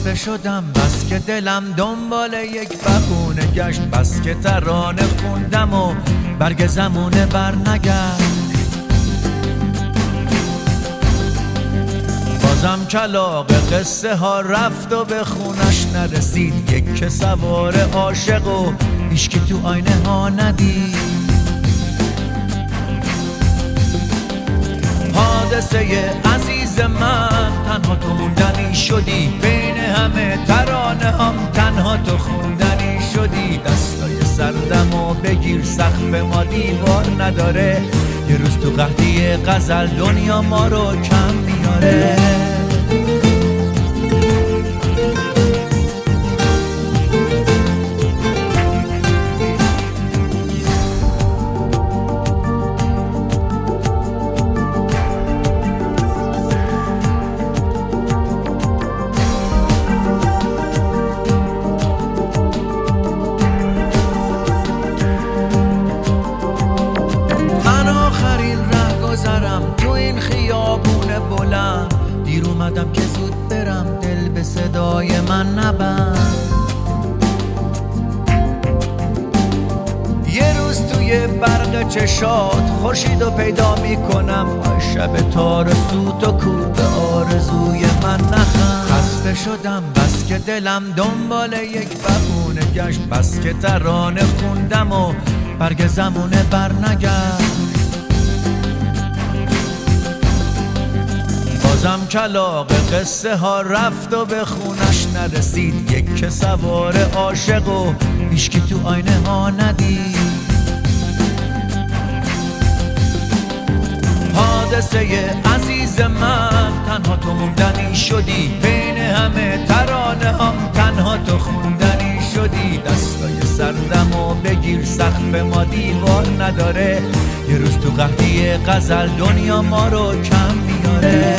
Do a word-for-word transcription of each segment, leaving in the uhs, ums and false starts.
خسته شدم بس که دلم دنبال یک بهونه گشت، بس که ترانه خوندم و برگ زمونه برنگشت. بازم کلاغ قصه ها رفت و به خونش نرسید، یک که سوار عاشق و هیچکی تو آینه ها ندید. حادثه عزیز من تنها تو موندنی شدی، بین همه ترانه هم تنها تو خوندنی شدی. دستای سردم و بگیر سقف ما دیوار نداره، یه روز تو قحطی غزل دنیا ما رو کم میاره. تو این خیابون بلند دیر اومدم که زود برم، دل به صدای من نبند. یه روز توی برق چشات خورشیدو پیدا میکنم، آی شب تار سوت و کور به آرزوی من نخند. خسته شدم بس که دلم دنبال یک بهونه گشت، بس که ترانه خوندم و برگ زمونه برنگشت. بازم کلاغ قصه ها رفت و به خونش نرسید، یک که سوار عاشق و هیچکی تو آینه ها ندید. حادثه عزیز من تنها تو موندنی شدی، بین همه ترانه هم تنها تو خوندنی شدی. دستای سردم و بگیر سقف ما دیوار نداره، یه روز تو قحطی غزل دنیا ما رو کم میاره.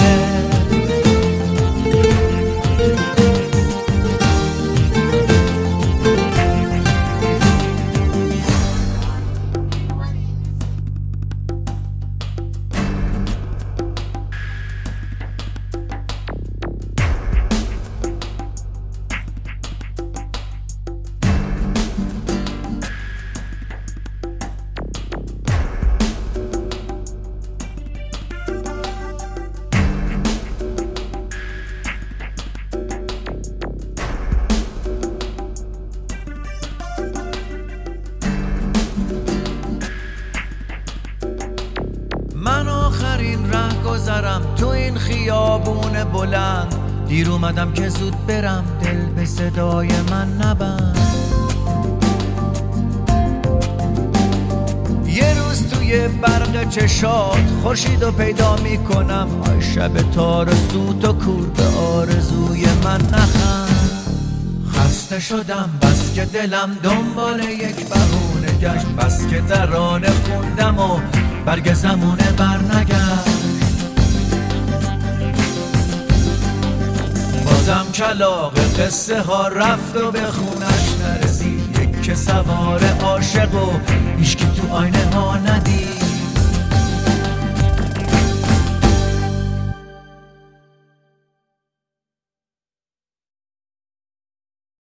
من آخرین ره گذرم تو این خیابون بلند، دیر اومدم که زود برم، دل به صدای من نبند. یه روز توی برق چشات خورشیدو پیدا میکنم، آی شب تار سوت و کور به آرزوی من نخند. خسته شدم بس که دلم دنبال یک بهونه گشت، بس که ترانه خوندم و برگ زمونه برنگشت. بازم کلاغ قصه ها رفت و به خونش نرسید، یک که سوار عاشق و هیچکی تو آینه ها ندید.